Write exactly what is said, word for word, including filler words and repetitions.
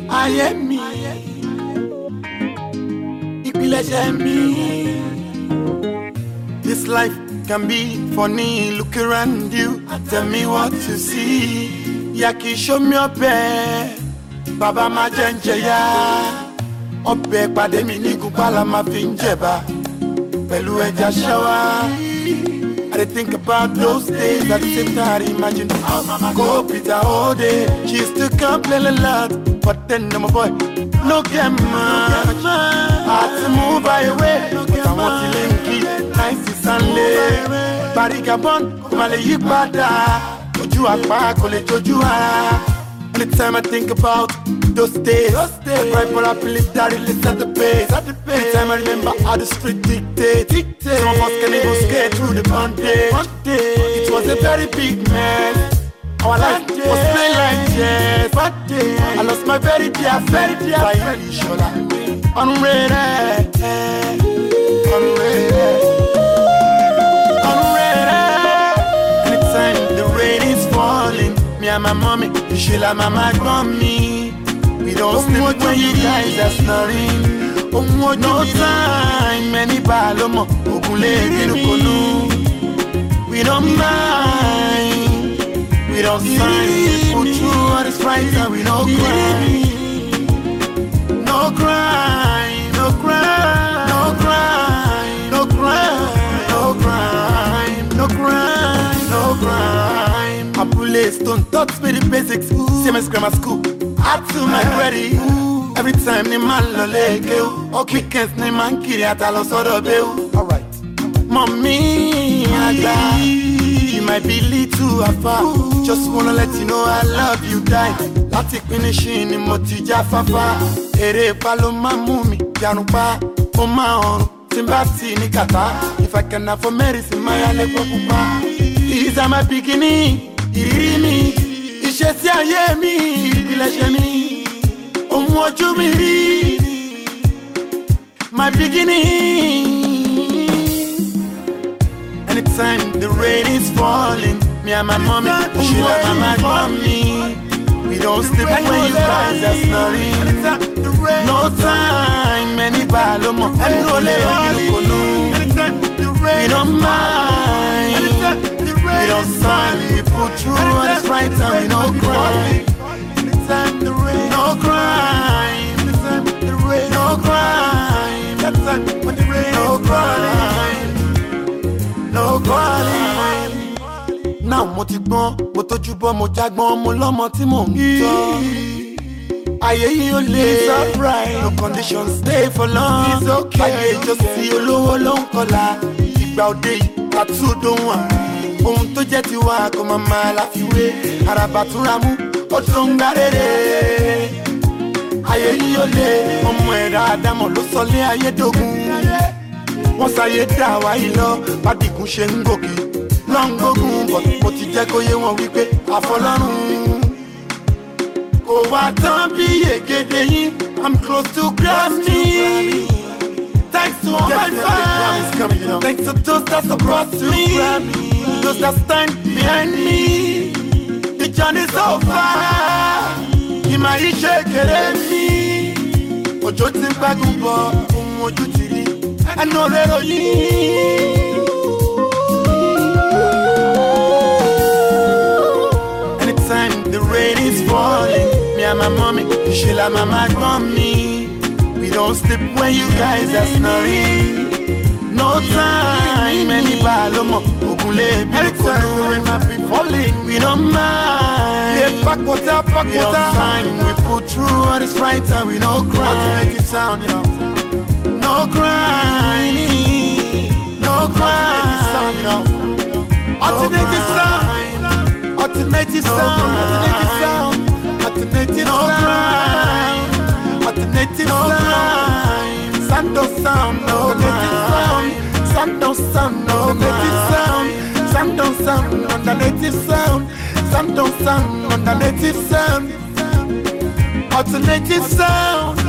ayé mi, ìpilẹ̀ṣẹ̀ mi. This life can be funny, look around you, tell me what to see. Yaki show me ọbẹ̀, bàbá má jẹ́ ń jẹyà. Ọbẹ̀ pàdé mi ní Kúpálà máa fi ń jẹ̀bà, pẹ̀lú ẹja ṣáwá. I dey think about those days at the same time. Imagine how mama go Peter all day. She used to complain a lot, but then I'm a boy. Look at much. I had to move away, but I want to link it. Nice is Sunday. Bari Gabon, Male Yibada. Oju apa, kole joju ara. Anytime I think about those days, those days. I cry for a police that release at the base. At the base. Anytime I remember how the street dictate. dictate. Some of us can even skate through the bondage. It was a very big mess. Our life was plain like chess. I lost my very dear, very dear friend. Unready, unready, unready. Anytime the rain is falling, me and my mommy, she like my mama me. We don't sleep when you guys are snoring. No time, many balomo, we don't mind, we don't sign, we put through all this fight and we don't cry. No crime, no crime, no crime, no crime, no crime, no crime, no crime. I police don't touch me the basics, same as grammar school. Up to my ready. Every time ni man lo leke o, o weekends ni man kiri atalo sodo be o. Alright, mommy, Ada, you might be little afar. Just wanna let you know I love you, die. Lati finishing ni moti jafafa. Ere palo mamumi, piano pa, o ma on, timbati ni kata. If I can afford medicine, my ale kupa. These are my beginning, iri mi, ishesi aye mi, ìpilẹ̀ṣẹ̀ mi. What you believe, my beginning. Anytime the rain is falling, me and my mommy, she like my mommy. We don't sleep when you guys are snoring. No time, many balomo, and no level. We don't mind, we don't sign, we put through all this right and we don't cry. The rain, no crime. The rain, no crime. That's when the rain, no crime, no crime. Now mo ti gbọ́n, mo tójú bọ́, mo jágbọ́n, mo lọ́mọ tí mò ń tọ́. Ayé yìí ò lè surprise. No conditions stay for long. It's okay. Ayé ìjọsìn olówó ló ń kọlà. Ìgbà òde yìí, àtúndò wọn. Ohun tó jẹ́ tiwa kò máa máa láfiwé. Àràbà túnra mú. Ọdún gbàrere, ayé yìí ó lé, ọmọ ẹ̀dá Ádámọ̀ ló sọlé ayédógún. Wọ́n sáyé dá wa yìí lọ, bádìgún ṣe ń gòkè, lọ́ ń gbógun bọ̀. Mo ti jẹ́ kó yé wọn wípé àfọlọ́run kò wá tán bí ègèdè yín. I'm close to Grammy. Thanks to all my fans, thanks to those that support me, those that stand behind me. The journey so far, ìmọ̀ iṣẹ́ kéré mi. Òjò ti ń gbágun bọ̀, ohun ojú ti rí, ẹnu rẹ̀ ròyìn. Anytime the rain is falling, me and my mommy, she like my mama me. We don't sleep when you guys are snoring. No time, any balomo, ogunle, anytime the rain might be falling, we don't mind. Yeah, back water, back we water. Don't sign, we put through all this right and we don't cry. Alternative sound, you know. No crying, no crying, you know. Alternative sound, alternative sound, alternative sound, alternative sound, alternative sound, Santo sound, no alternative sound. Santo sound, no native sound. Santo sound, on the native sound. Santo sound, on the native sound. Alternative sound.